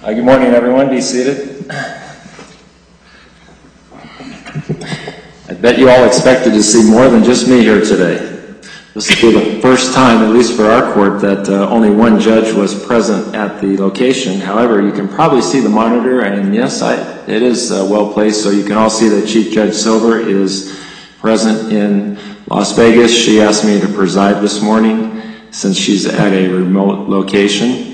Good morning, everyone. Be seated. I bet you all expected to see more than just me here today. This will be the first time, at least for our court, that only one judge was present at the location. However, you can probably see the monitor, and yes, it is well placed, so you can all see that Chief Judge Silver is present in Las Vegas. She asked me to preside this morning since she's at a remote location.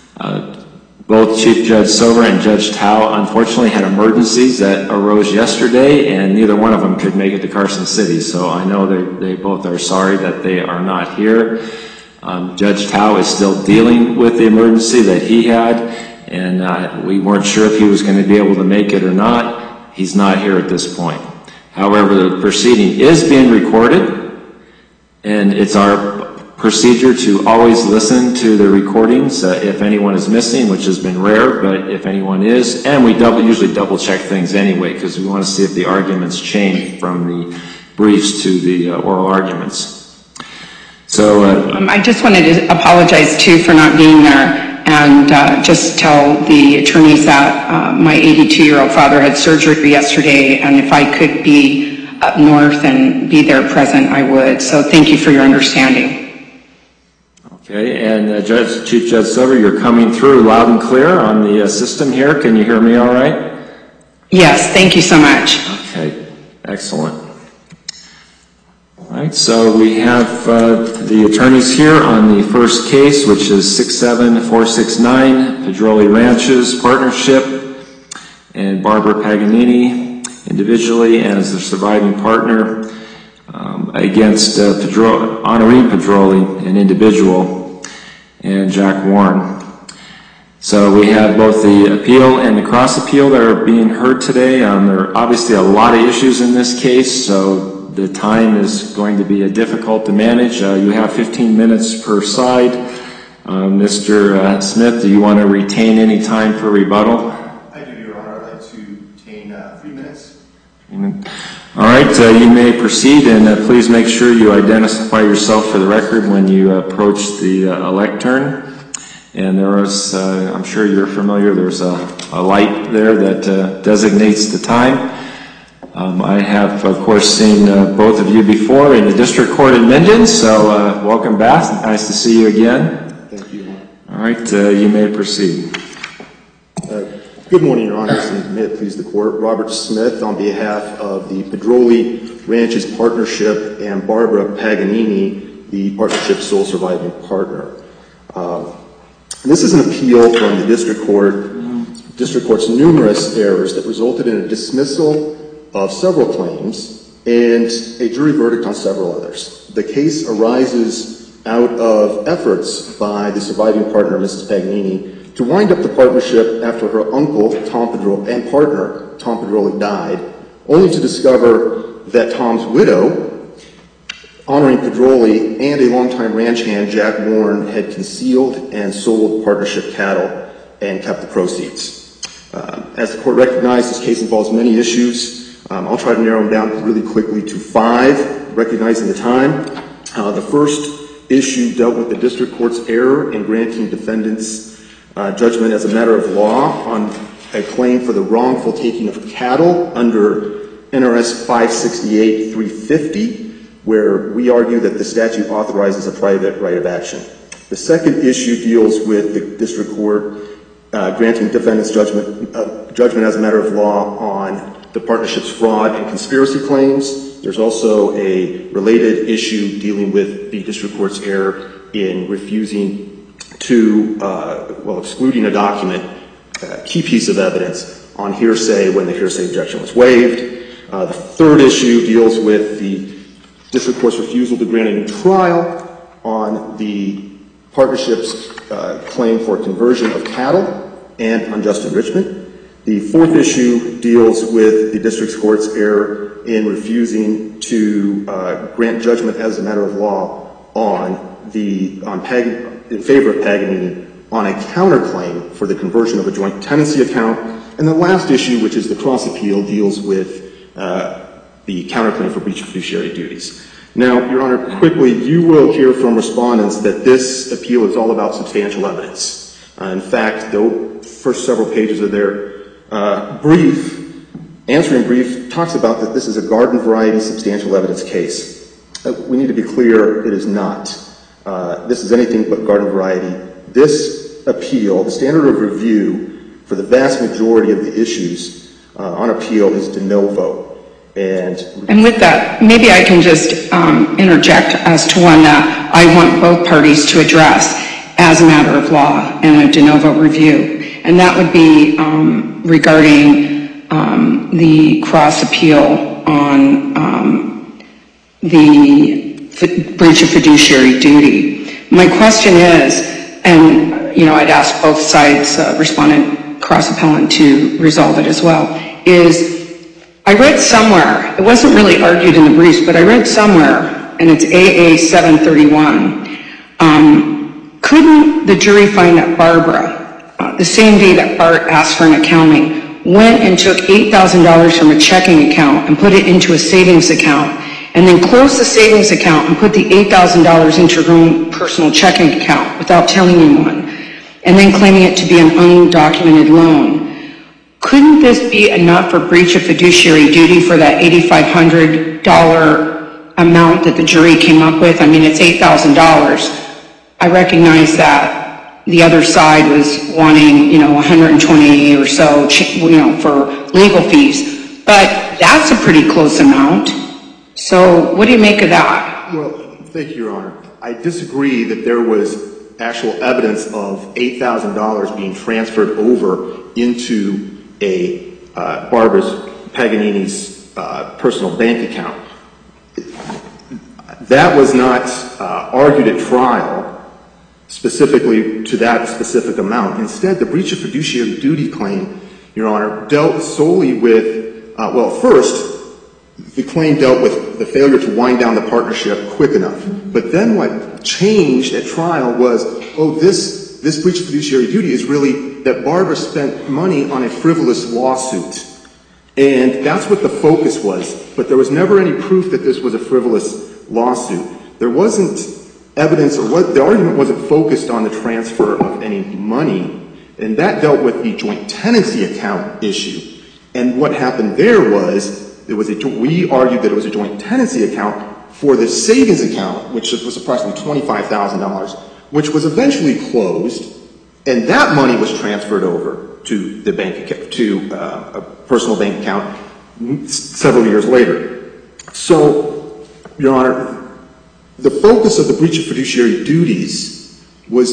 Both Chief Judge Silver and Judge Tao unfortunately had emergencies that arose yesterday, and neither one of them could make it to Carson City. So I know they both are sorry that they are not here. Judge Tao is still dealing with the emergency that he had, and we weren't sure if he was going to be able to make it or not. He's not here at this point. However, the proceeding is being recorded, and it's our procedure to always listen to the recordings if anyone is missing, which has been rare, but if anyone is, and we usually double check things anyway because we want to see if the arguments change from the briefs to the oral arguments. So I just wanted to apologize too for not being there and just tell the attorneys that my 82-year-old father had surgery yesterday, and if I could be up north and be there present, I would. So thank you for your understanding. Okay, and Chief Judge Silver, you're coming through loud and clear on the system here. Can you hear me all right? Yes, thank you so much. Okay, excellent. All right, so we have the attorneys here on the first case, which is 67469, Pedroli Ranches Partnership, and Barbara Paganini individually and as the surviving partner against Honorine Pedroli, an individual, and Jack Warren. So we have both the appeal and the cross appeal that are being heard today. There are obviously a lot of issues in this case, so the time is going to be difficult to manage. You have 15 minutes per side. Mr. Smith, do you want to retain any time for rebuttal? I do, Your Honor. I'd like to retain 3 minutes. All right, you may proceed, and please make sure you identify yourself for the record when you approach the lectern. And there is, I'm sure you're familiar, there's a light there that designates the time. I have, of course, seen both of you before in the district court in Minden, so welcome back. Nice to see you again. Thank you. All right, you may proceed. Good morning, Your Honors, and may it please the Court. Robert Smith on behalf of the Pedroli Ranches Partnership and Barbara Paganini, the partnership's sole surviving partner. This is an appeal from the district court's numerous errors that resulted in a dismissal of several claims and a jury verdict on several others. The case arises out of efforts by the surviving partner, Mrs. Paganini, to wind up the partnership after her uncle, Tom Pedroli, and partner, Tom Pedroli, died, only to discover that Tom's widow, Honorine Pedroli, and a longtime ranch hand, Jack Warren, had concealed and sold partnership cattle and kept the proceeds. As the court recognized, this case involves many issues. I'll try to narrow them down really quickly to 5, recognizing the time. The first issue dealt with the district court's error in granting defendants judgment as a matter of law on a claim for the wrongful taking of cattle under NRS 568-350, where we argue that the statute authorizes a private right of action. The second issue deals with the district court granting defendants judgment as a matter of law on the partnership's fraud and conspiracy claims. There's also a related issue dealing with the district court's error in refusing to, excluding a document, key piece of evidence on hearsay when the hearsay objection was waived. The third issue deals with the district court's refusal to grant a new trial on the partnership's claim for conversion of cattle and unjust enrichment. The fourth issue deals with the district court's error in refusing to grant judgment as a matter of law in favor of Paganini on a counterclaim for the conversion of a joint tenancy account. And the last issue, which is the cross appeal, deals with the counterclaim for breach of fiduciary duties. Now, Your Honor, quickly, you will hear from respondents that this appeal is all about substantial evidence. In fact, though first several pages of their answering brief talks about that this is a garden variety substantial evidence case. We need to be clear, it is not. This is anything but garden variety. This appeal, the standard of review for the vast majority of the issues on appeal is de novo. And with that, maybe I can just interject as to one that I want both parties to address as a matter of law and a de novo review. And that would be regarding the cross appeal on the breach of fiduciary duty. My question is, and I'd ask both sides, respondent, cross appellant, to resolve it as well, is I read somewhere, it wasn't really argued in the briefs, but I read somewhere, and it's AA 731, couldn't the jury find that Barbara, the same day that Bart asked for an accounting, went and took $8,000 from a checking account and put it into a savings account, and then closed the savings account and put the $8,000 into her own personal checking account without telling anyone, and then claiming it to be an undocumented loan? Couldn't this be enough for breach of fiduciary duty for that $8,500 amount that the jury came up with? I mean, it's $8,000. I recognize that the other side was wanting, $120 or so, for legal fees, but that's a pretty close amount. So what do you make of that? Well, thank you, Your Honor. I disagree that there was actual evidence of $8,000 being transferred over into Barbara Paganini's personal bank account. That was not argued at trial specifically to that specific amount. Instead, the breach of fiduciary duty claim, Your Honor, dealt solely with, first, the claim dealt with the failure to wind down the partnership quick enough. But then what changed at trial was, this breach of fiduciary duty is really that Barbara spent money on a frivolous lawsuit. And that's what the focus was. But there was never any proof that this was a frivolous lawsuit. There wasn't evidence, or the argument wasn't focused on the transfer of any money. And that dealt with the joint tenancy account issue. And what happened there was, we argued that it was a joint tenancy account for the savings account, which was approximately $25,000, which was eventually closed, and that money was transferred over to the bank account, to a personal bank account several years later. So, Your Honor, the focus of the breach of fiduciary duties was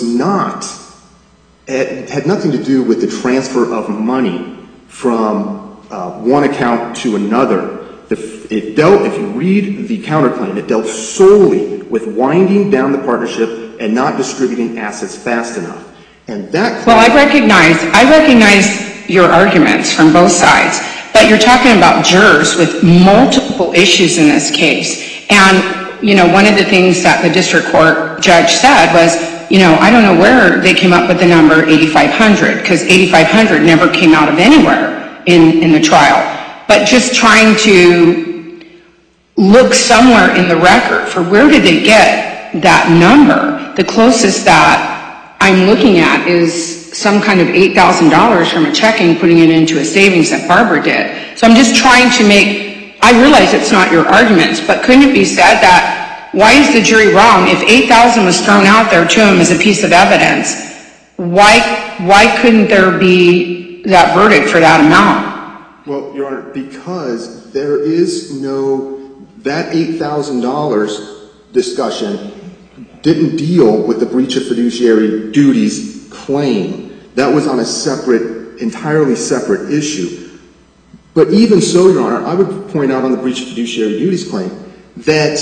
had nothing to do with the transfer of money from one account to another. It dealt, if you read the counterclaim, it dealt solely with winding down the partnership and not distributing assets fast enough. And that claim— Well, I recognize your arguments from both sides, but you're talking about jurors with multiple issues in this case. And, one of the things that the district court judge said was, I don't know where they came up with the number 8,500, because 8,500 never came out of anywhere in the trial. But just trying to look somewhere in the record for where did they get that number. The closest that I'm looking at is some kind of $8,000 from a checking, putting it into a savings that Barbara did. So I'm just trying to I realize it's not your arguments, but couldn't it be said that why is the jury wrong? If 8,000 was thrown out there to them as a piece of evidence, why couldn't there be that verdict for that amount? Well, Your Honor, because there is that $8,000 discussion didn't deal with the breach of fiduciary duties claim. That was on a entirely separate issue. But even so, Your Honor, I would point out on the breach of fiduciary duties claim that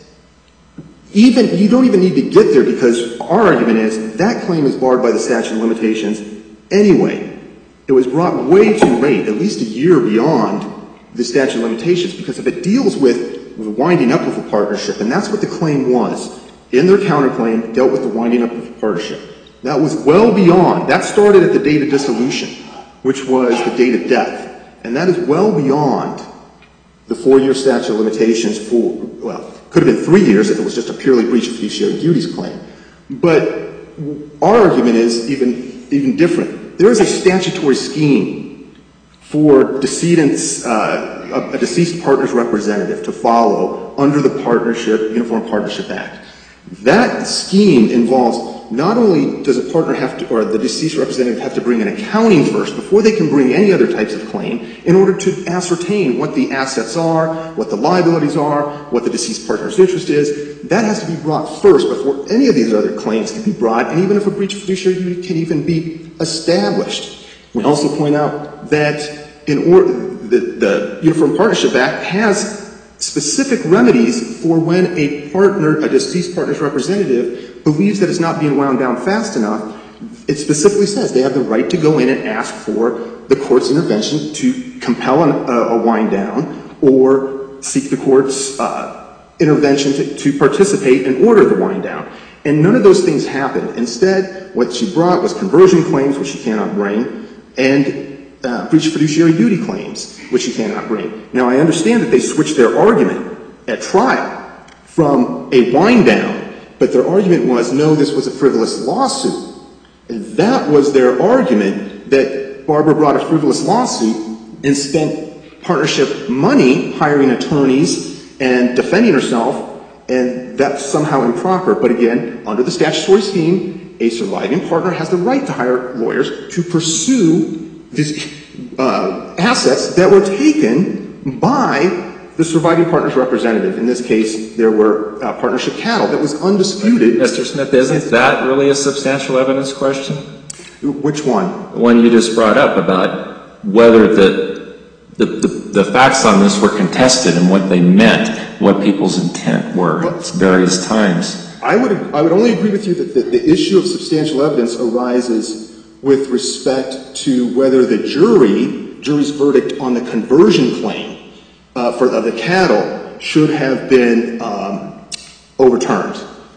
you don't even need to get there, because our argument is that claim is barred by the statute of limitations anyway. It was brought way too late, at least a year beyond the statute of limitations, because if it deals with winding up of a partnership, and that's what the claim was, in their counterclaim, dealt with the winding up of a partnership. That was well beyond, that started at the date of dissolution, which was the date of death. And that is well beyond the 4-year statute of limitations could have been 3 years if it was just a purely breach of fiduciary duties claim. But our argument is even different. there is a statutory scheme for a deceased partner's representative to follow under the Uniform Partnership Act. That scheme involves not only does a partner have to, or the deceased representative have to bring an accounting first before they can bring any other types of claim in order to ascertain what the assets are, what the liabilities are, what the deceased partner's interest is. That has to be brought first before any of these other claims can be brought, and even if a breach of fiduciary duty can even be established. We also point out that the Uniform Partnership Act has specific remedies for when a deceased partner's representative believes that it's not being wound down fast enough. It specifically says they have the right to go in and ask for the court's intervention to compel a wind down or seek the court's intervention to participate and order the wind down. And none of those things happened. Instead, what she brought was conversion claims, which she cannot bring, and breach of fiduciary duty claims, which she cannot bring. Now, I understand that they switched their argument at trial from a wind down, but their argument was, no, this was a frivolous lawsuit. And that was their argument, that Barbara brought a frivolous lawsuit and spent partnership money hiring attorneys and defending herself, and that's somehow improper. But again, under the statutory scheme, a surviving partner has the right to hire lawyers to pursue these assets that were taken by the surviving partner's representative. In this case, there were partnership cattle that was undisputed. Mr. Smith, isn't that really a substantial evidence question? Which one? The one you just brought up about whether the facts on this were contested and what they meant, what people's intent were at various times. I would only agree with you that the issue of substantial evidence arises with respect to whether the jury's verdict on the conversion claim of the cattle should have been overturned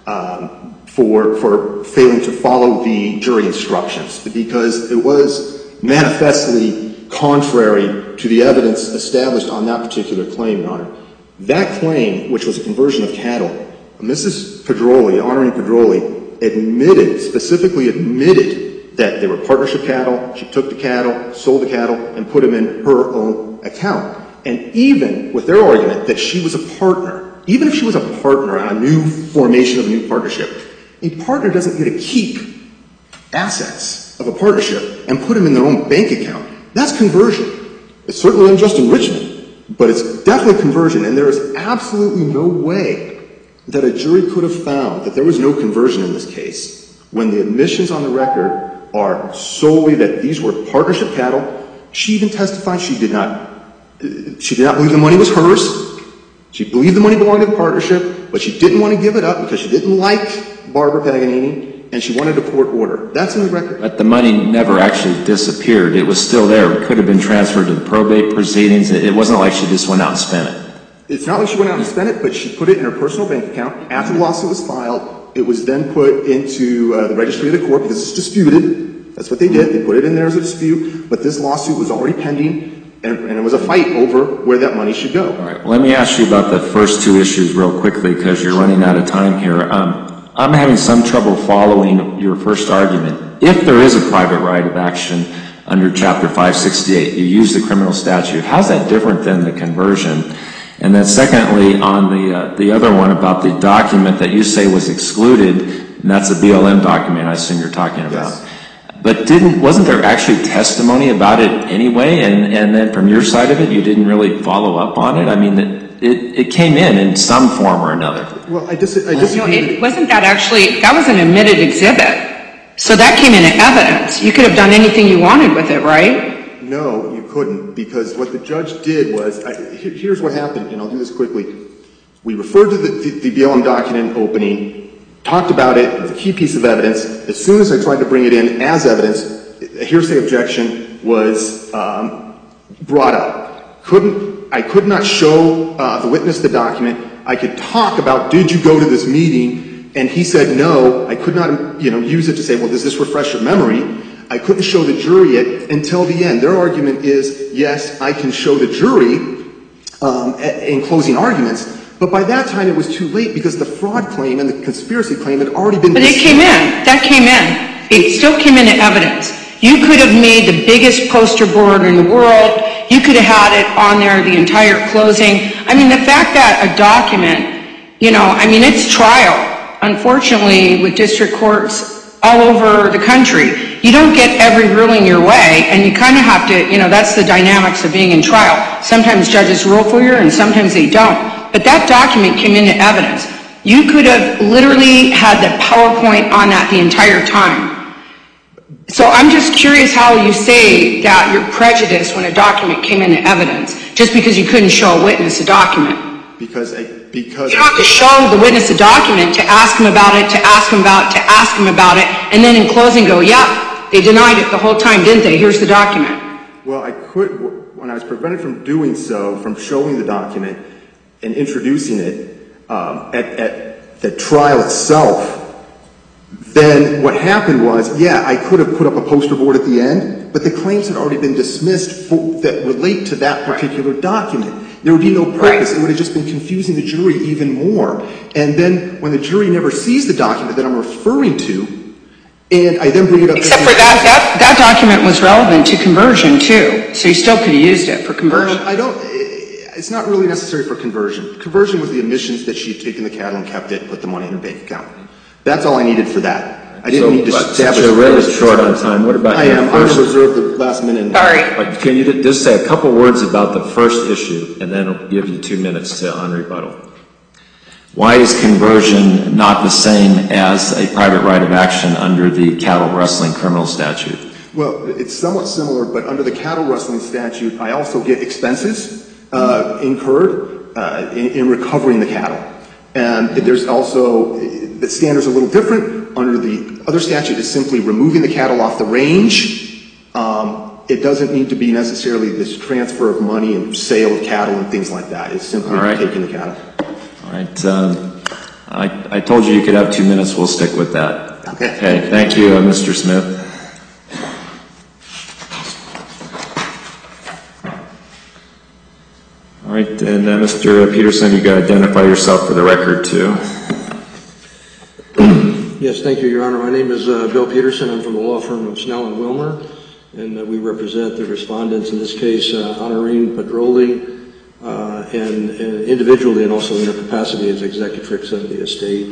for failing to follow the jury instructions, because it was manifestly contrary to the evidence established on that particular claim, Your Honor. That claim, which was a conversion of cattle, Mrs. Pedroli, Honorine Pedroli, specifically admitted that they were partnership cattle. She took the cattle, sold the cattle, and put them in her own account. And even with their argument that she was a partner, even if she was a partner on a new formation of a new partnership, a partner doesn't get to keep assets of a partnership and put them in their own bank account. That's conversion. It's certainly unjust enrichment, but it's definitely conversion, and there is absolutely no way that a jury could have found that there was no conversion in this case when the admissions on the record are solely that these were partnership cattle. She even testified she did not believe the money was hers. She believed the money belonged to the partnership, but she didn't want to give it up because she didn't like Barbara Paganini, and she wanted a court order. That's in the record. But the money never actually disappeared. It was still there. It could have been transferred to the probate proceedings. It wasn't like she just went out and spent it. It's not like she went out and spent it, but she put it in her personal bank account. After the lawsuit was filed, it was then put into the registry of the court because it's disputed. That's what they did. They put it in there as a dispute, but this lawsuit was already pending. And it was a fight over where that money should go. All right. Well, let me ask you about the first two issues real quickly because you're running out of time here. I'm having some trouble following your first argument. If there is a private right of action under Chapter 568, you use the criminal statute. How's that different than the conversion? And then secondly, on the other one about the document that you say was excluded, and that's a BLM document I assume you're talking about. Yes. But wasn't there actually testimony about it anyway? And then from your side of it, you didn't really follow up on it? I mean, it came in some form or another. Well, I disagree. That was an admitted exhibit. So that came in evidence. You could have done anything you wanted with it, right? No, you couldn't, because what the judge did was, here's what happened, and I'll do this quickly. We referred to the BLM document opening, talked about it, it was a key piece of evidence. As soon as I tried to bring it in as evidence, a hearsay objection was brought up. I could not show the witness the document. I could talk about, did you go to this meeting? And he said no. I could not use it to say, well, does this refresh your memory? I couldn't show the jury it until the end. Their argument is, yes, I can show the jury in closing arguments. But by that time, it was too late because the fraud claim and the conspiracy claim had already been But it came in. That came in. It still came in as evidence. You could have made the biggest poster board in the world. You could have had it on there the entire closing. I mean, the fact that a document, it's trial. Unfortunately, with district courts all over the country, you don't get every ruling your way, and you kind of have to, that's the dynamics of being in trial. Sometimes judges rule for you, and sometimes they don't. But that document came into evidence. You could have literally had the PowerPoint on that the entire time. So I'm just curious how you say that you're prejudiced when a document came into evidence, just because you couldn't show a witness a document. Because you don't have to show the witness a document to ask him about it, to ask him about it, and then in closing go, yeah, they denied it the whole time, didn't they? Here's the document. Well, I could, when I was prevented from doing so, from showing the document and introducing it at the trial itself, then what happened was, yeah, I could have put up a poster board at the end, but the claims had already been dismissed that relate to that particular document. There would be no purpose. It would have just been confusing the jury even more. And then when the jury never sees the document that I'm referring to, and I then bring it up... Except for that document was relevant to conversion, too. So you still could have used it for conversion. It's not really necessary for conversion. Conversion was the admissions that she had taken the cattle and kept it, put the money in her bank account. That's all I needed for that. I didn't need to establish... You're really short on time. What about... I am. I'm going to reserve the last minute. Sorry. Can you just say a couple words about the first issue, and then I'll give you 2 minutes on rebuttal. Why is conversion not the same as a private right of action under the cattle rustling criminal statute? Well, it's somewhat similar, but under the cattle rustling statute, I also get expenses incurred in recovering the cattle. And there's also, the standard's a little different. Under the other statute, it's simply removing the cattle off the range. It doesn't need to be necessarily this transfer of money and sale of cattle and things like that. It's simply taking the cattle. All right. I told you could have 2 minutes. We'll stick with that. Okay. Thank you, Mr. Smith. All right, and Mr. Peterson, you got to identify yourself for the record, too. Yes, thank you, Your Honor. My name is Bill Peterson. I'm from the law firm of Snell and Wilmer, and we represent the respondents in this case, Honorine Pedroli, and individually and also in her capacity as executrix of the estate.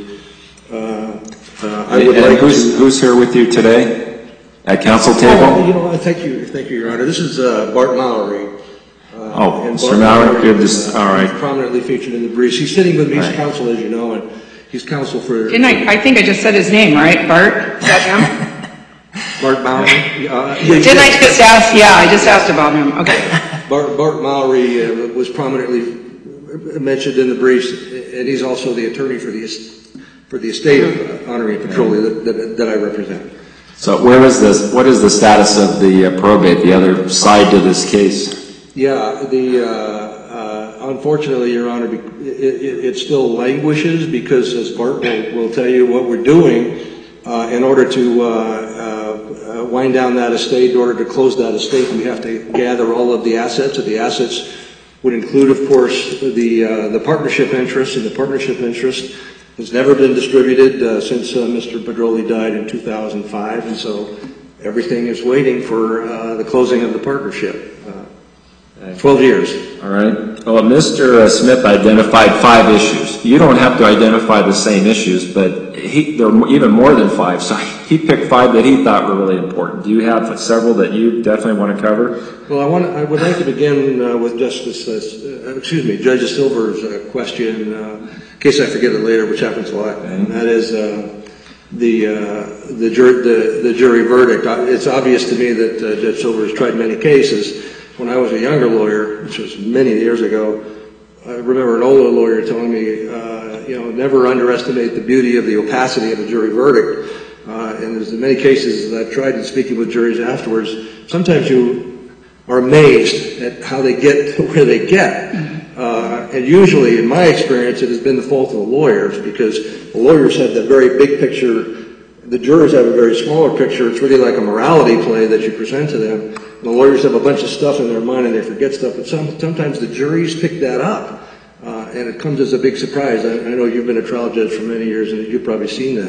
Who's here with you today at council table? Thank you, Your Honor. This is Bart Mallory. Mr. Mallory, you're just, all right. Prominently featured in the briefs. He's sitting with me. He's counsel, as you know, and he's counsel for... I think I just said his name, right? Bart? Is that him? Bart Mallory? Didn't I just ask? Yeah, I just asked about him. Okay. Bart Mallory was prominently mentioned in the briefs, and he's also the attorney for the estate of Honorine Pedroli that I represent. So what is the status of the probate, the other side to this case? Yeah, unfortunately, Your Honor, it still languishes because, as Bart will tell you, what we're doing in order to wind down that estate, in order to close that estate, we have to gather all of the assets. And the assets would include, of course, the partnership interest, and the partnership interest has never been distributed since Mr. Pedroli died in 2005, and so everything is waiting for the closing of the partnership. 12 years. All right. Well, Mr. Smith identified 5 issues. You don't have to identify the same issues, but there are even more than 5. So he picked 5 that he thought were really important. Do you have several that you definitely want to cover? Well, I would like to begin with Judge Silver's question, in case I forget it later, which happens a lot, and that is the jury verdict. It's obvious to me that Judge Silver has tried many cases. When I was a younger lawyer, which was many years ago, I remember an older lawyer telling me, never underestimate the beauty of the opacity of a jury verdict. And there's many cases that I've tried in speaking with juries afterwards. Sometimes you are amazed at how they get to where they get. And usually, in my experience, it has been the fault of the lawyers, because the lawyers have that very big picture. The jurors have a very smaller picture. It's really like a morality play that you present to them. And the lawyers have a bunch of stuff in their mind and they forget stuff, but sometimes the juries pick that up, and it comes as a big surprise. I know you've been a trial judge for many years, and you've probably seen that.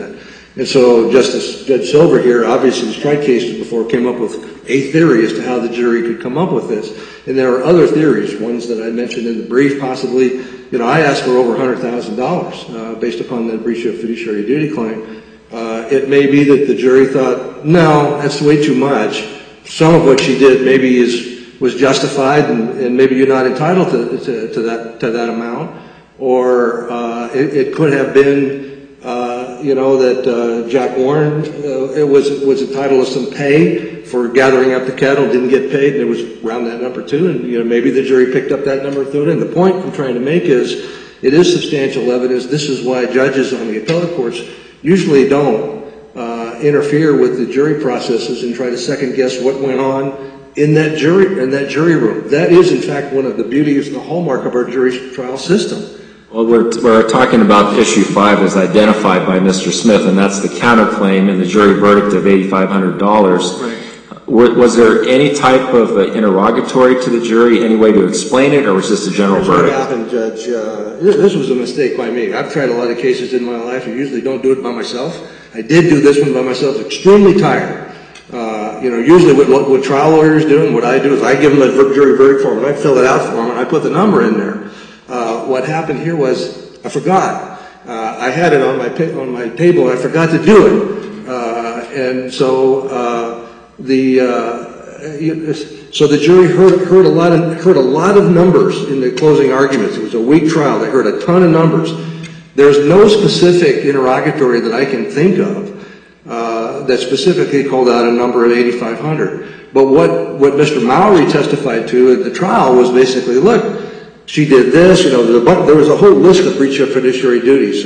And so Judge Silver here obviously has tried cases before, came up with a theory as to how the jury could come up with this. And there are other theories, ones that I mentioned in the brief, possibly. I asked for over $100,000 based upon the breach of fiduciary duty claim. It may be that the jury thought, no, that's way too much. Some of what she did maybe was justified, and maybe you're not entitled to that amount. Or it could have been that Jack Warren was entitled to some pay for gathering up the cattle, didn't get paid, and it was around that number too, and maybe the jury picked up that number and threw it in. The point I'm trying to make is it is substantial evidence. This is why judges on the appellate courts usually don't interfere with the jury processes and try to second guess what went on in that jury room. That is, in fact, one of the beauties and the hallmark of our jury trial system. Well, we're talking about issue 5 as identified by Mr. Smith, and that's the counterclaim in the jury verdict of $8,500. Right. Was there any type of interrogatory to the jury, any way to explain it, or was this a general verdict? What happened, Judge? This was a mistake by me. I've tried a lot of cases in my life. I usually don't do it by myself. I did do this one by myself. Extremely tired. Usually what trial lawyers do and what I do is I give them a jury verdict form and I fill it out for them and I put the number in there. What happened here was I forgot. I had it on my table and I forgot to do it. And so the jury heard a lot of numbers in the closing arguments. It was a weak trial. They heard a ton of numbers. There's no specific interrogatory that I can think of that specifically called out a number of 8,500. But what Mr. Mowry testified to at the trial was basically, look, she did this. There was a whole list of breach of fiduciary duties,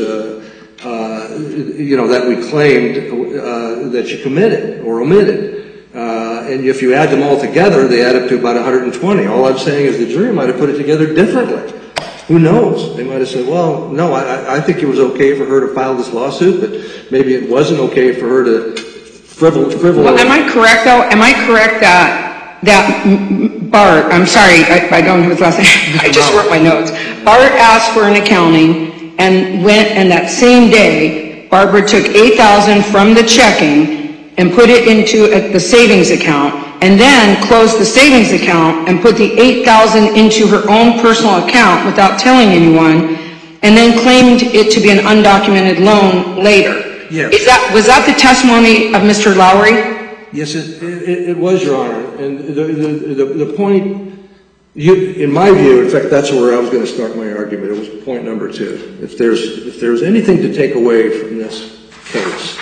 that we claimed that she committed or omitted. And if you add them all together, they add up to about 120. All I'm saying is the jury might have put it together differently. Who knows? They might have said, well, no, I think it was okay for her to file this lawsuit, but maybe it wasn't okay for her to frivol. Well, am I correct, though? Am I correct that Bart, I'm sorry, I don't know his last name. I just wrote my notes. Bart asked for an accounting and that same day, Barbara took $8,000 from the checking and put it into the savings account, and then closed the savings account and put the $8,000 into her own personal account without telling anyone, and then claimed it to be an undocumented loan later. Yes. Was that the testimony of Mr. Lowry? Yes, it was, Your Honor. And the point, in my view, in fact, that's where I was going to start my argument. It was point number 2. If there's anything to take away from this case,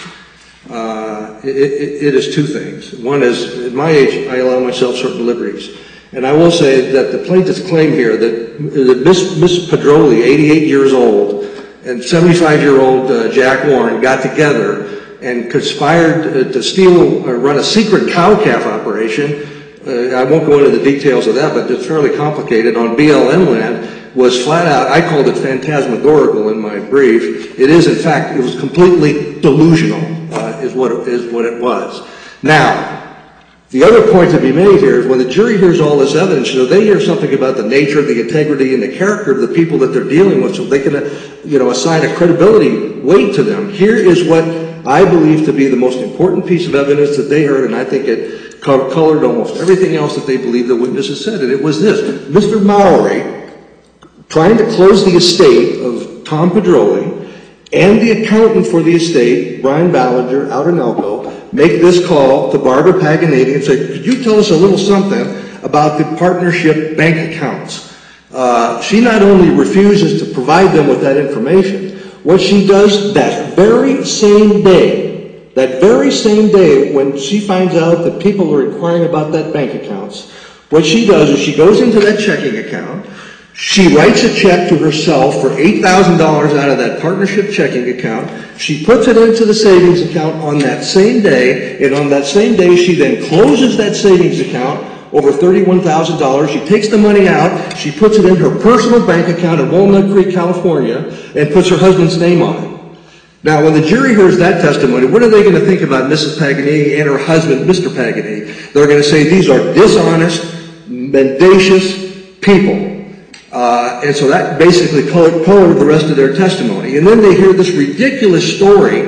it is 2 things. One is, at my age, I allow myself certain liberties. And I will say that the plaintiff's claim here that Miss Pedroli, 88 years old, and 75-year-old Jack Warren got together and conspired to steal or run a secret cow-calf operation. I won't go into the details of that, but it's fairly complicated, on BLM land, was flat out, I called it phantasmagorical in my brief. It is, in fact, it was completely delusional, is what it was. Now, the other point to be made here is when the jury hears all this evidence, they hear something about the nature, the integrity, and the character of the people that they're dealing with, so they can, assign a credibility weight to them. Here is what I believe to be the most important piece of evidence that they heard, and I think it colored almost everything else that they believe the witnesses said, and it was this. Mr. Mowry, trying to close the estate of Tom Pedroli, and the accountant for the estate, Brian Ballinger, out in Elko, make this call to Barbara Paganini and say, could you tell us a little something about the partnership bank accounts? She not only refuses to provide them with that information, what she does that very same day when she finds out that people are inquiring about that bank accounts, what she does is she goes into that checking account, she writes a check to herself for $8,000 out of that partnership checking account. She puts it into the savings account on that same day, and on that same day she then closes that savings account over $31,000. She takes the money out, she puts it in her personal bank account in Walnut Creek, California, and puts her husband's name on it. Now, when the jury hears that testimony, what are they going to think about Mrs. Paganini and her husband, Mr. Paganini? They're going to say these are dishonest, mendacious people. And so that basically colored the rest of their testimony. And then they hear this ridiculous story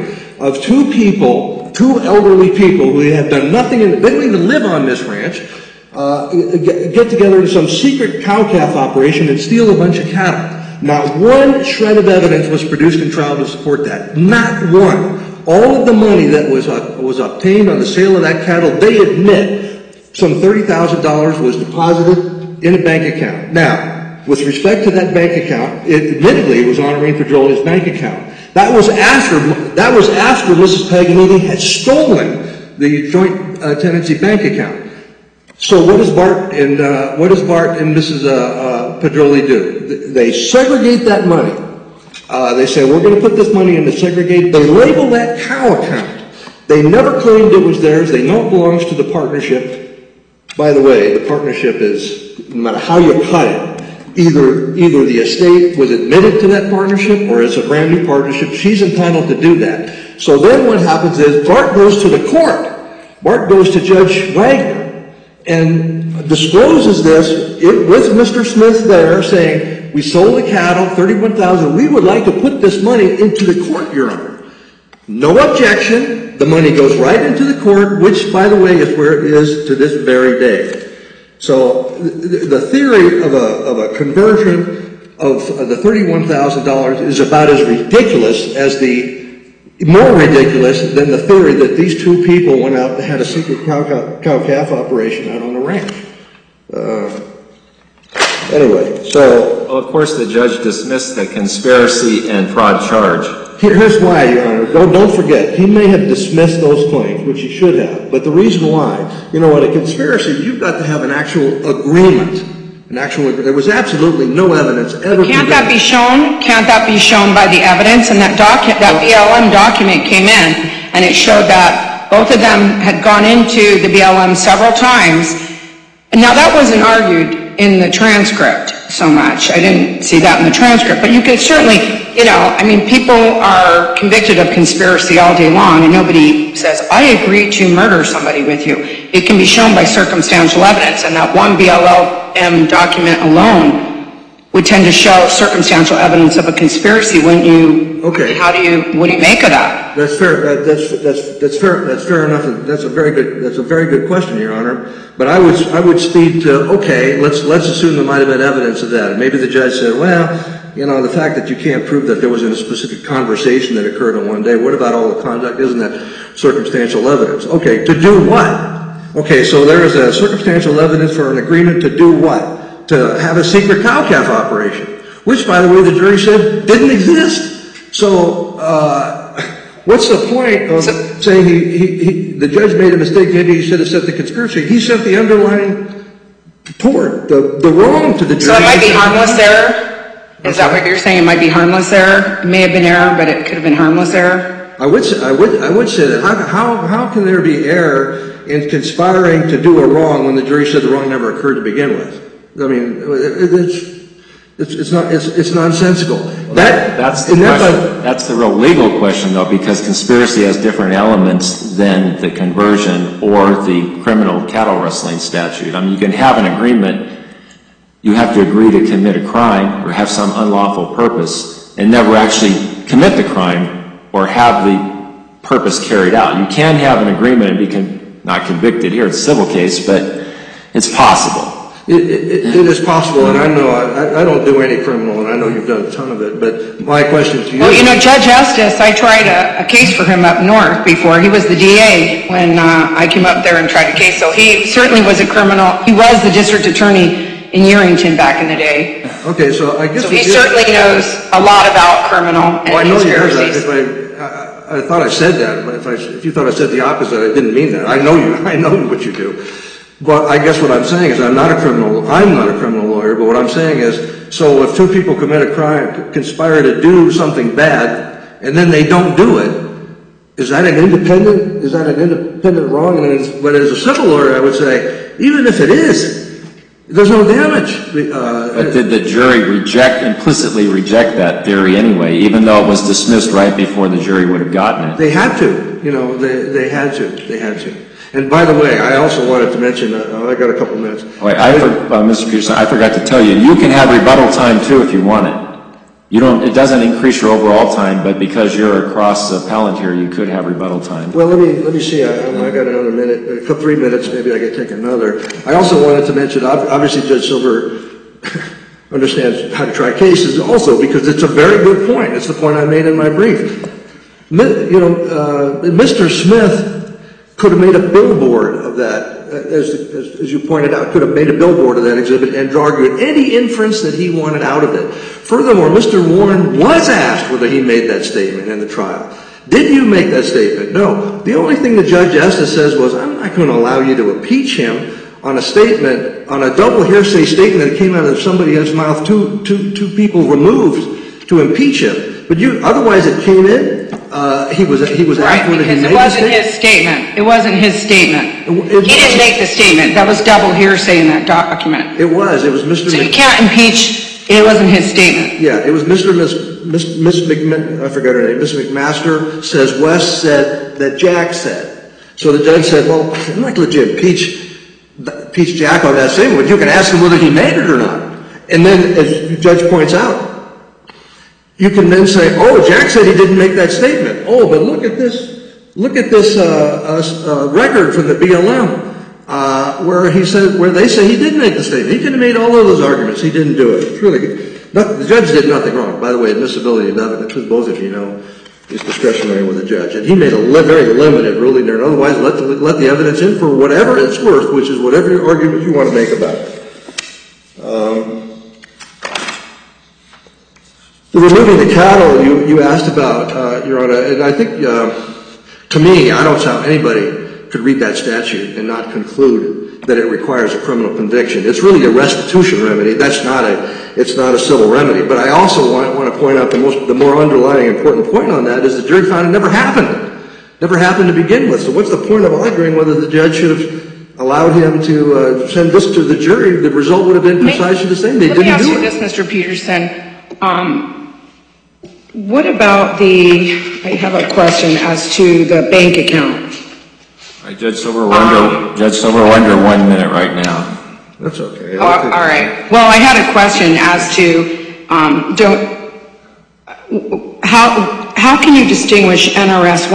of two people, two elderly people who had done nothing, they didn't even live on this ranch, get together in some secret cow-calf operation and steal a bunch of cattle. Not one shred of evidence was produced in trial to support that. Not one. All of the money that was obtained on the sale of that cattle, they admit some $30,000 was deposited in a bank account. Now, with respect to that bank account, admittedly it was on Irene Pedroli's bank account. That was after Mrs. Paganini had stolen the joint tenancy bank account. So what does Bart and Mrs. Pedroli do? They segregate that money. They say, we're going to put this money in the segregate. They label that cow account. They never claimed it was theirs. They know it belongs to the partnership. By the way, the partnership is, no matter how you cut it, either the estate was admitted to that partnership or it's a brand new partnership. She's entitled to do that. So then what happens is Bart goes to the court. Bart goes to Judge Wagner and discloses this with Mr. Smith there saying, we sold the cattle, $31,000. We would like to put this money into the court, Your Honor. No objection. The money goes right into the court, which, by the way, is where it is to this very day. So the theory of a conversion of the $31,000 is about as ridiculous as more ridiculous than the theory that these two people went out and had a secret cow-calf operation out on the ranch. Anyway, so... Well, of course, the judge dismissed the conspiracy and fraud charge. Here's why, Your Honor. Don't forget, he may have dismissed those claims, which he should have. But the reason why, in a conspiracy, you've got to have an actual agreement. There was absolutely no evidence ever. Can't that be shown? Can't that be shown by the evidence? And that BLM document came in, and it showed that both of them had gone into the BLM several times. And now that wasn't argued in the transcript so much. I didn't see that in the transcript. But you could certainly, people are convicted of conspiracy all day long, and nobody says, I agree to murder somebody with you. It can be shown by circumstantial evidence, and that one BLM document alone would tend to show circumstantial evidence of a conspiracy, wouldn't you? Okay. What do you make of that? That's fair. That's fair enough. That's a very good question, Your Honor. But I would speed to, okay, let's assume there might have been evidence of that. And maybe the judge said, well, the fact that you can't prove that there was a specific conversation that occurred on one day, what about all the conduct? Isn't that circumstantial evidence? Okay, to do what? Okay, so there is a circumstantial evidence for an agreement to do what? To have a secret cow-calf operation, which, by the way, the jury said didn't exist. So what's the point of saying the judge made a mistake? Maybe he should have set the conspiracy. He set the underlying tort, the wrong to the jury. So it might be harmless error? Is that what you're saying? It might be harmless error? It may have been error, but it could have been harmless error? I would say that. How can there be error in conspiring to do a wrong when the jury said the wrong never occurred to begin with? I mean, it's nonsensical. That's the question. That's the real legal question, though, because conspiracy has different elements than the conversion or the criminal cattle rustling statute. I mean, you can have an agreement. You have to agree to commit a crime or have some unlawful purpose and never actually commit the crime or have the purpose carried out. You can have an agreement and be not convicted here. It's a civil case, but it's possible. It is possible, and I know I don't do any criminal, and I know you've done a ton of it, but my question to you... Well, Judge Estes, I tried a case for him up north before. He was the DA when I came up there and tried a case, so he certainly was a criminal. He was the district attorney in Yerington back in the day. Okay, so I guess... So he certainly knows a lot about criminal and conspiracies. I thought I said that, but if you thought I said the opposite, I didn't mean that. I know what you do. But I guess what I'm saying is I'm not a criminal lawyer, but what I'm saying is, so if two people commit a crime, conspire to do something bad, and then they don't do it, is that an independent wrong? But as a civil lawyer, I would say, even if it is, there's no damage. But did the jury implicitly reject that theory anyway, even though it was dismissed right before the jury would have gotten it? They had to. They had to. And by the way, I also wanted to mention, I got a couple minutes. Wait, Mr. Peterson, I forgot to tell you, you can have rebuttal time too if you want it. It doesn't increase your overall time, but because you're a cross appellant here, you could have rebuttal time. Well, let me see. I got another minute, 3 minutes. Maybe I could take another. I also wanted to mention, obviously, Judge Silver understands how to try cases also, because it's a very good point. It's the point I made in my brief. Mr. Smith could have made a billboard of that, as you pointed out, could have made a billboard of that exhibit and argued any inference that he wanted out of it. Furthermore, Mr. Warren was asked whether he made that statement in the trial. Did you make that statement? No. The only thing the Judge Estes says was, I'm not going to allow you to impeach him on a statement, on a double hearsay statement that came out of somebody else's mouth, two people removed to impeach him. But otherwise it came in. He was asked whether he made the statement. It wasn't his statement. He didn't make the statement. That was double hearsay in that document. It was Mr. So you can't impeach. It wasn't his statement. Yeah, it was Miss I forgot her name. Miss McMaster says West said that Jack said. So the judge said, well, I'm not going to impeach Jack on that statement, but you can ask him whether he made it or not. And then, as the judge points out, you can then say, oh, Jack said he didn't make that statement. Oh, but look at this record from the BLM where they say he did make the statement. He could have made all of those arguments. He didn't do it. It's really the judge did nothing wrong. By the way, admissibility of evidence, as both of you know, is discretionary with the judge, and he made a very limited ruling there. And otherwise, let the evidence in for whatever it's worth, which is whatever argument you want to make about it. Removing the cattle you asked about, Your Honor, and I think, to me, I don't see how anybody could read that statute and not conclude that it requires a criminal conviction. It's really a restitution remedy. It's not a civil remedy. But I also want to point out the more underlying important point on that is the jury found it never happened. Never happened to begin with. So what's the point of arguing whether the judge should have allowed him to send this to the jury? The result would have been precisely the same. They didn't do it. Let me ask you this, Mr. Peterson. What about I have a question as to the bank account. All right, Judge Silver, we're under 1 minute right now. That's okay. All right. Well, I had a question as to how can you distinguish NRS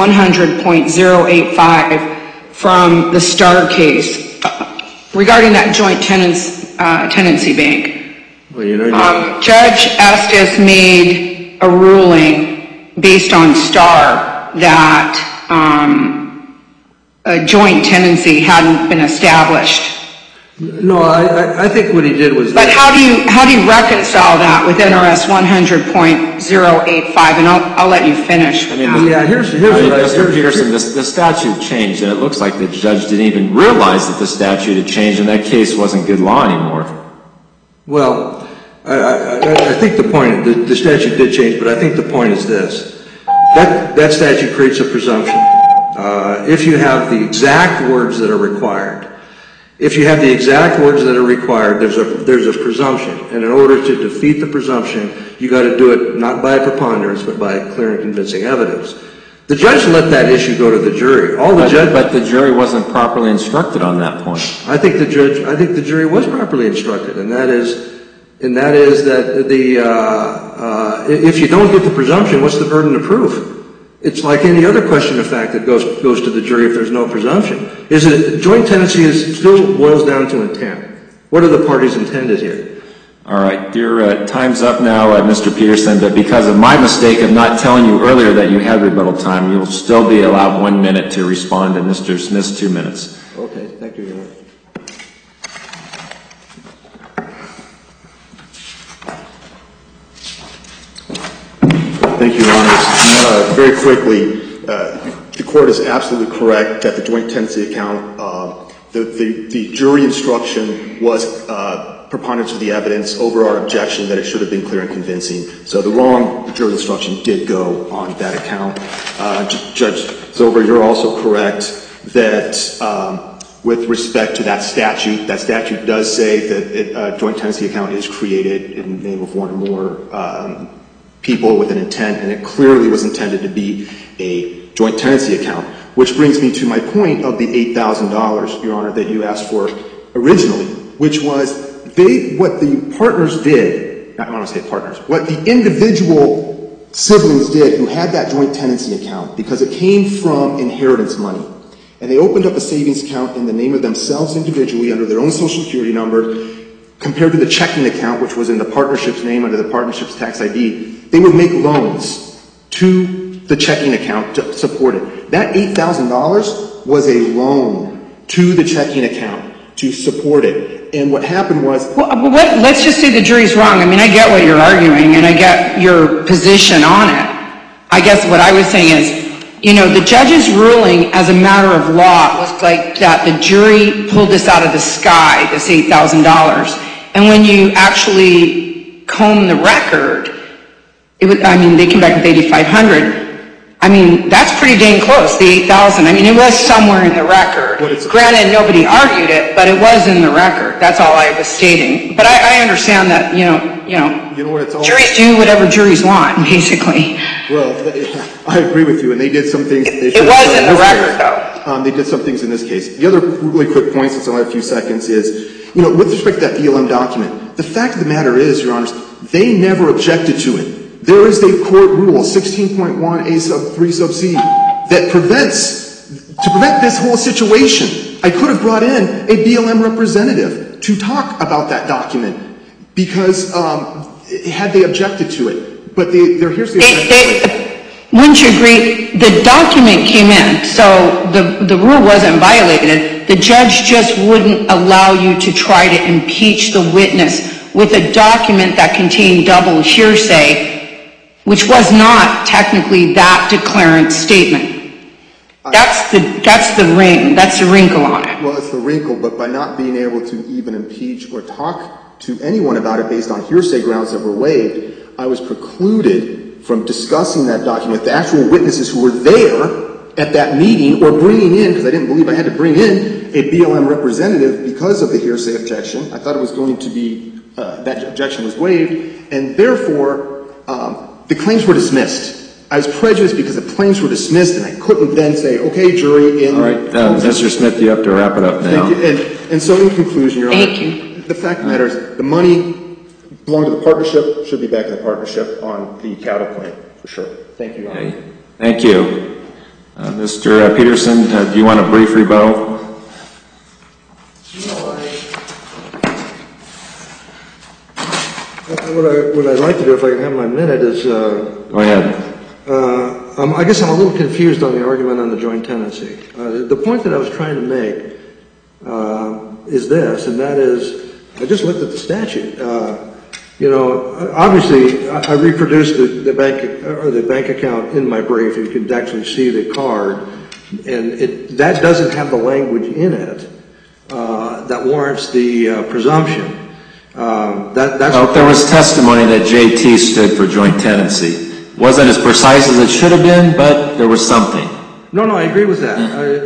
100.085 from the Starr case regarding that joint tenancy bank? Well, Judge Estes made a ruling based on Starr that a joint tenancy hadn't been established. No, I think what he did was. But how do you reconcile that with NRS 100.085? And I'll let you finish. Here's Mr. Peterson, the statute changed, and it looks like the judge didn't even realize that the statute had changed, and that case wasn't good law anymore. Well, I think the point, the statute did change, but I think the point is this. That statute creates a presumption. If you have the exact words that are required, there's a presumption. And in order to defeat the presumption, you got to do it not by a preponderance, but by clear and convincing evidence. The judge let that issue go to the jury. But the jury wasn't properly instructed on that point. I think the jury was properly instructed, and that is that if you don't get the presumption, what's the burden of proof? It's like any other question of fact that goes to the jury if there's no presumption. Joint tenancy still boils down to intent. What are the parties intended here? All right, your time's up now, Mr. Peterson, but because of my mistake of not telling you earlier that you had rebuttal time, you'll still be allowed 1 minute to respond to Mr. Smith's 2 minutes. Okay, thank you, Your Honor. Thank you, Your Honors. Very quickly, the court is absolutely correct that the joint tenancy account, the jury instruction was preponderance of the evidence over our objection that it should have been clear and convincing. So the wrong jury instruction did go on that account. Judge Silver, you're also correct that with respect to that statute does say that a joint tenancy account is created in the name of one or more people with an intent, and it clearly was intended to be a joint tenancy account, which brings me to my point of the $8,000, Your Honor, that you asked for originally, which was what the partners did I don't want to say partners, what the individual siblings did who had that joint tenancy account, because it came from inheritance money. And they opened up a savings account in the name of themselves individually under their own social security number, compared to the checking account, which was in the partnership's name under the partnership's tax ID. They would make loans to the checking account to support it. That $8,000 was a loan to the checking account to support it. And what happened was... Let's just say the jury's wrong. I mean, I get what you're arguing, and I get your position on it. I guess what I was saying is, you know, the judge's ruling as a matter of law was like that the jury pulled this out of the sky, this $8,000. And when you actually comb the record, they came back with $8,500. I mean, that's pretty dang close, the $8,000. I mean, it was somewhere in the record. Granted, nobody argued it, but it was in the record. That's all I was stating. But I understand that, you know what, juries do whatever juries want, basically. Well, I agree with you, and they did some things. It was in the record, though. They did some things in this case. The other really quick point, since I only have a few seconds, is, you know, with respect to that BLM document, the fact of the matter is, Your Honors, they never objected to it. There is a court rule, 16.1 A sub 3 sub C, that to prevent this whole situation, I could have brought in a BLM representative to talk about that document because had they objected to it. But here's the wouldn't you agree, the document came in, so the rule wasn't violated. The judge just wouldn't allow you to try to impeach the witness with a document that contained double hearsay, which was not technically that declarant statement. That's the ring. That's the wrinkle on it. Well, it's the wrinkle, but by not being able to even impeach or talk to anyone about it based on hearsay grounds that were waived, I was precluded from discussing that document with the actual witnesses who were there at that meeting or bringing in, because I didn't believe I had to bring in a BLM representative because of the hearsay objection. I thought it was going to be, that objection was waived, and therefore, the claims were dismissed. I was prejudiced because the claims were dismissed, and I couldn't then say, okay, jury, in... All right, Mr. Smith, you have to wrap it up now. Thank you. And so in conclusion, Your Honor, Thank you. The fact of the matter is the money belonged to the partnership, should be back in the partnership on the cattle claim, for sure. Thank you, Your Honor. Okay. Thank you. Mr. Peterson, do you want a brief rebuttal? What I'd like to do, if I can have my minute, is... Go ahead. I guess I'm a little confused on the argument on the joint tenancy. The point that I was trying to make is this, and that is, I just looked at the statute. Obviously, I reproduced the bank account in my brief. You can actually see the card, and that doesn't have the language in it that warrants the presumption. There was testimony that JT stood for joint tenancy. Wasn't as precise as it should have been, but there was something. No, I agree with that.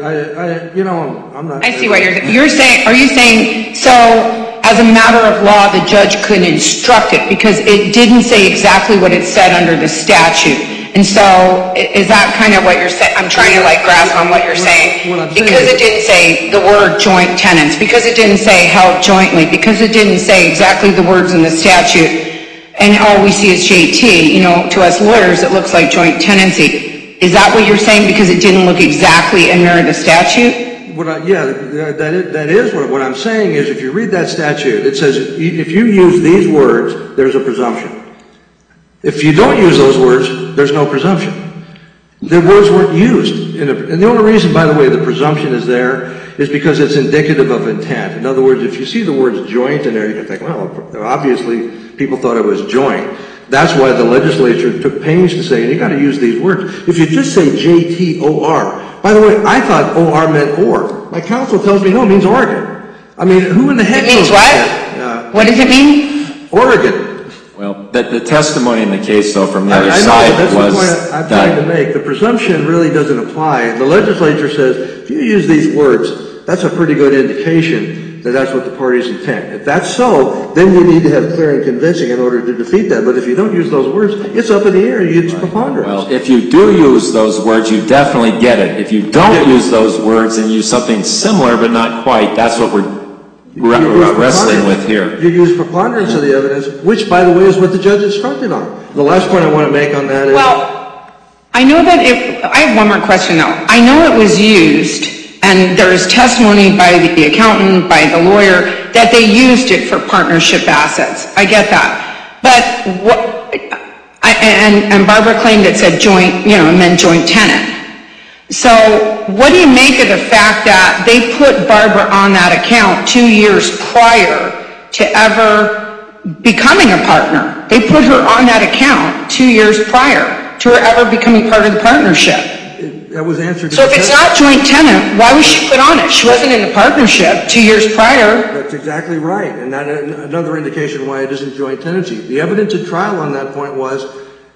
I'm not... I see what you're saying. Are you saying, so as a matter of law, the judge couldn't instruct it because it didn't say exactly what it said under the statute? And so, is that kind of what you're saying? I'm trying to grasp on what you're saying. Because it didn't say the word joint tenants, because it didn't say held jointly, because it didn't say exactly the words in the statute, and all we see is JT, to us lawyers, it looks like joint tenancy. Is that what you're saying, because it didn't look exactly in there in the statute? That is what I'm saying is, if you read that statute, it says if you use these words, there's a presumption. If you don't use those words, there's no presumption. The words weren't used. And the only reason, by the way, the presumption is there is because it's indicative of intent. In other words, if you see the words joint in there, you can think, well, obviously people thought it was joint. That's why the legislature took pains to say, you got to use these words. If you just say JTOR, by the way, I thought OR meant or. My counsel tells me, no, it means Oregon. I mean, who in the heck knows? It means what? What does it mean? Oregon. Well, the testimony in the case, though, from the other side was that's the point I'm trying to make. The presumption really doesn't apply. The legislature says, if you use these words, that's a pretty good indication that that's what the party's intent. If that's so, then you need to have clear and convincing in order to defeat that. But if you don't use those words, it's up in the air. It's preponderance. Well, if you do use those words, you definitely get it. If you don't use those words and use something similar but not quite, that's what we're wrestling with here. You use preponderance of the evidence, which, by the way, is what the judge instructed on. The last point I want to make on that is... Well, I know that I have one more question, though. I know it was used, and there is testimony by the accountant, by the lawyer, that they used it for partnership assets. I get that. But what... And Barbara claimed it said joint, it meant joint tenant. So what do you make of the fact that they put Barbara on that account 2 years prior to ever becoming a partner? They put her on that account 2 years prior to her ever becoming part of the partnership. That was answered. So if it's not joint tenant, why was she put on it? She wasn't in the partnership 2 years prior. That's exactly right. And that another indication why it isn't joint tenancy. The evidence at trial on that point was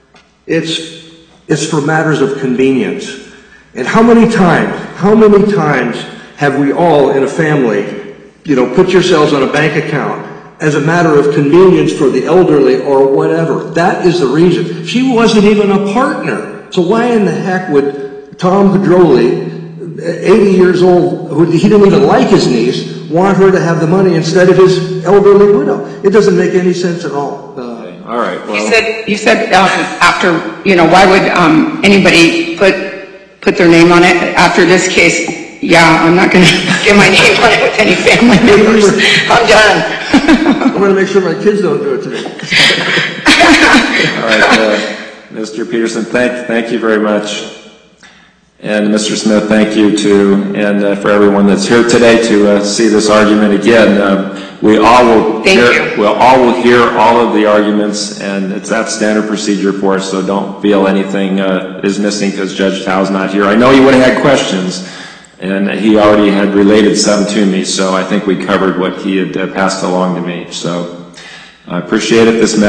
it's for matters of convenience. And how many times have we all in a family, put yourselves on a bank account as a matter of convenience for the elderly or whatever? That is the reason. She wasn't even a partner. So why in the heck would Tom Pedroli, 80 years old, who he didn't even like his niece, want her to have the money instead of his elderly widow? It doesn't make any sense at all. All right. Well, you said after, why would anybody put their name on it after this case? Yeah, I'm not going to get my name on it with any family members. I'm done. I'm going to make sure my kids don't do it today. All right, Mr. Peterson, thank you very much. And Mr. Smith, thank you too, and for everyone that's here today to see this argument again. We all will hear all of the arguments, and it's that standard procedure for us, so don't feel anything is missing because Judge Tao's not here. I know you would have had questions, and he already had related some to me, so I think we covered what he had passed along to me. So I appreciate it. This